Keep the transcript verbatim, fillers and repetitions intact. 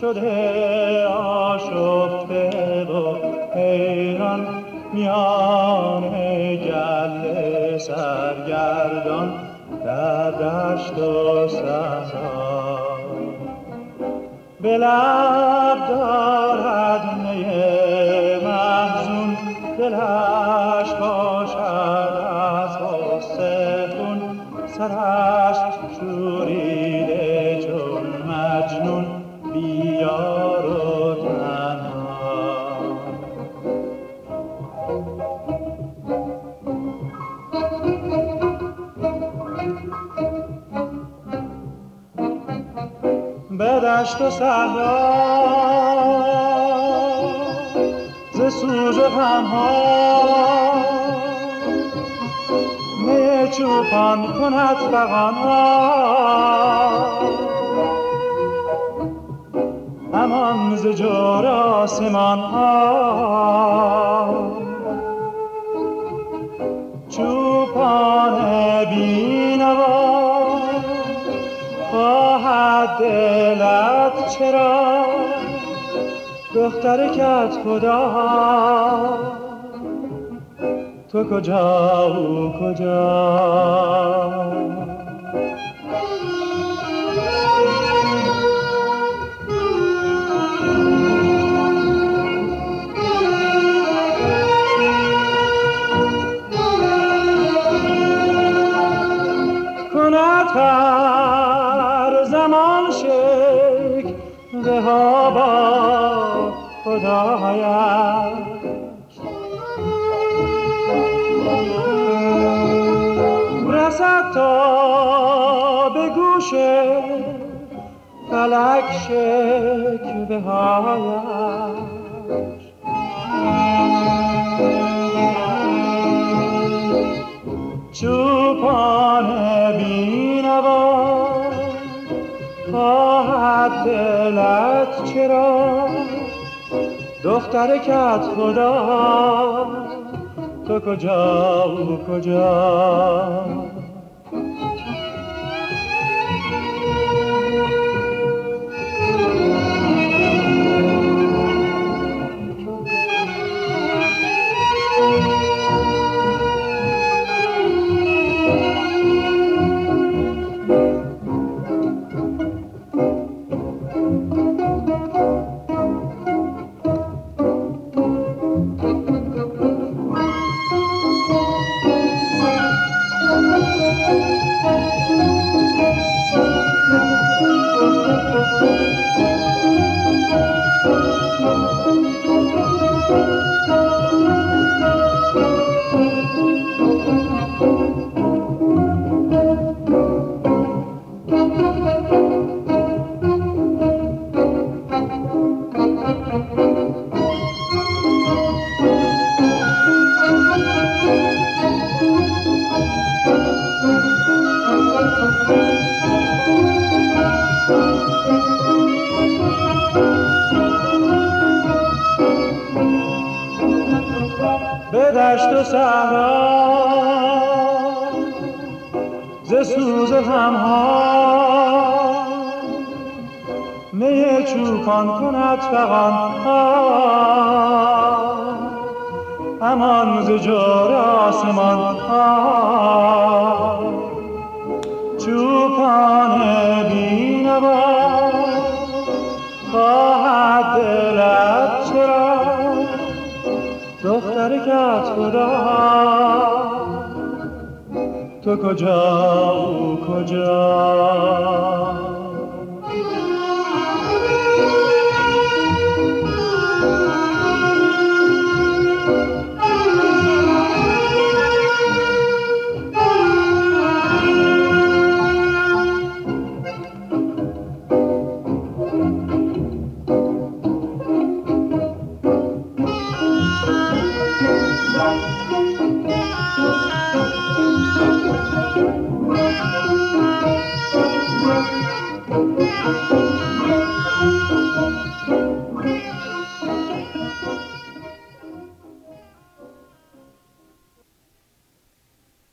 شده آشفته و حیران میان گله سرگردان در دشت و صحرا. به لب دارد نی محزون، دلش باشد از غصه خون، سرش شوریده چون مجنون بیار و تنها. به دشت و صحرا ز سوز غم‌ها می چوپان کند فغان‌ها، همان ز جور آسمان‌ها چوپان بی‌نوا. خواهد دلت چرا دختر کت خدا، تو کجا او کجا؟ کند هر زمان شکوه ها با خدایش، رسد تا به گوش فلک شکوه هایش. چوپان بی‌نوا خواهد دلت چرا دختر کت خدا، تو کجا او کجا؟ به دشت و صحرا ز سوز غم‌ها می چوپان کند فغان‌ها، همان ز جور آسمان‌ها چوپان بی‌نوا. خواهد دلت چرا دختر کت خدا، تو کجا او کجا؟ Thank you.